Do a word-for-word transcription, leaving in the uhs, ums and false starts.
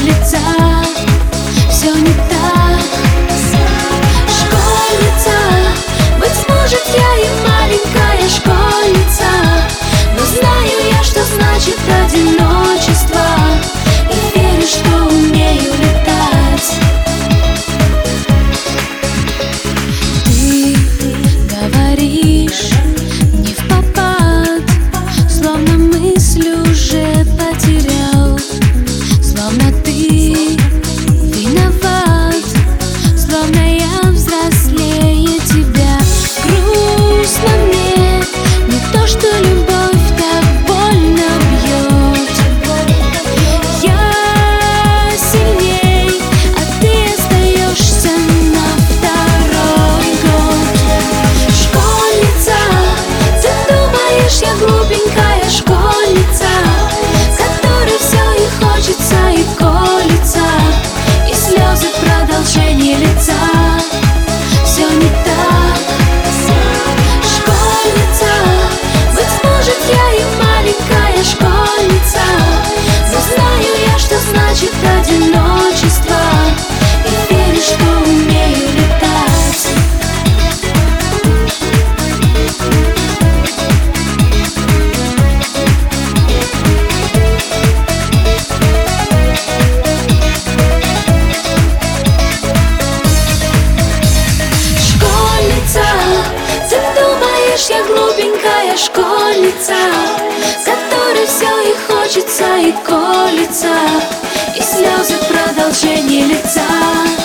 выражение лица. Все не так. Школьница, быть может, я и маленькая школьница, но знаю я, что значит одиночество, и верю, что умею летать. Ты говоришь не впопад, словно мысль уже потерял, словно ты виноват, словно я взрослее тебя. Грустно мне, не то что любовь так больно бьет. Я сильней, а ты остаешься на второй год. Школьница, ты думаешь, я глупенькая школьница, которой все и хочется, и колется, и слезы продолжение лица. Все не так. Школьница, быть может, я и маленькая школьница, но знаю я, что значит одиночество, и верю, что умею летать. Школьница, ты думаешь, я глупенькая школьница, которой все и хочется, и колется, и слезы продолжение лица.